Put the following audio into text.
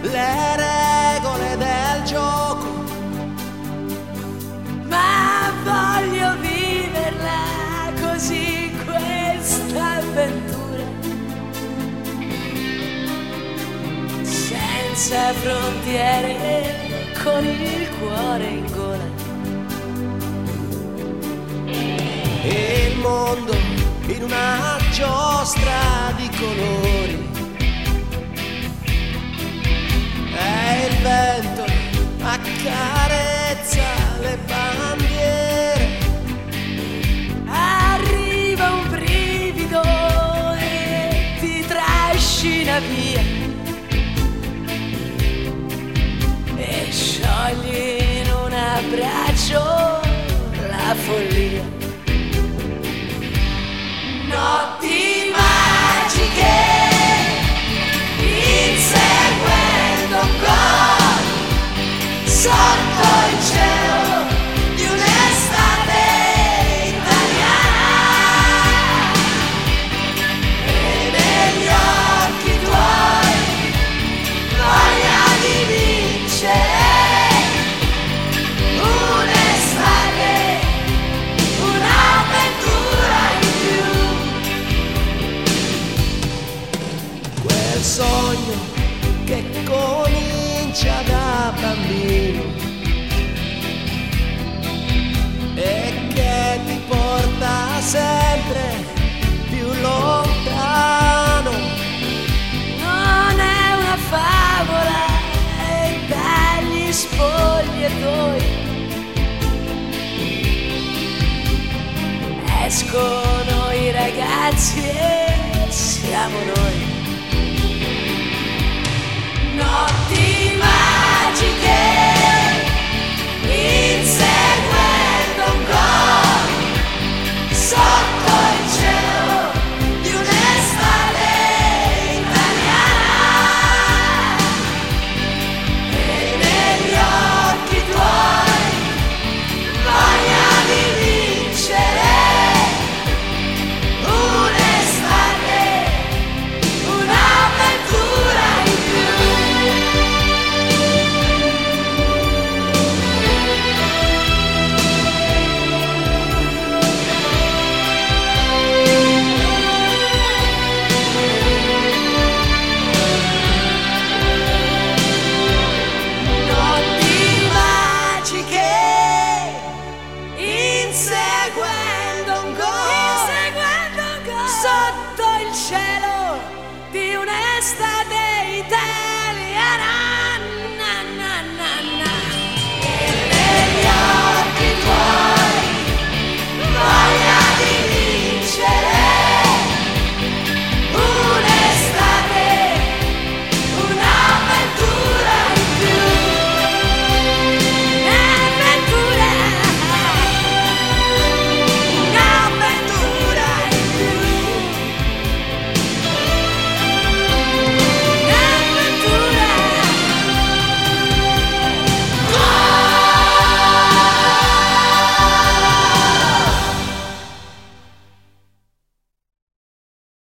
le regole del gioco, ma voglio viverla così questa avventura, senza frontiere, con il cuore in gola. E il mondo in una giostra di colori, e il vento accarezza le bandiere. Arriva un brivido e ti trascina via, e sciogli in un abbraccio la follia. Notti magiche, inseguendo con sotto il cielo di un'estate italiana, e negli occhi tuoi voglia di vincere un'estate, un'avventura in più. Quel sogno che comincia da bambino e che ti porta sempre più lontano. Non è una favola, è dagli spogliatoi escono i ragazzi e siamo noi.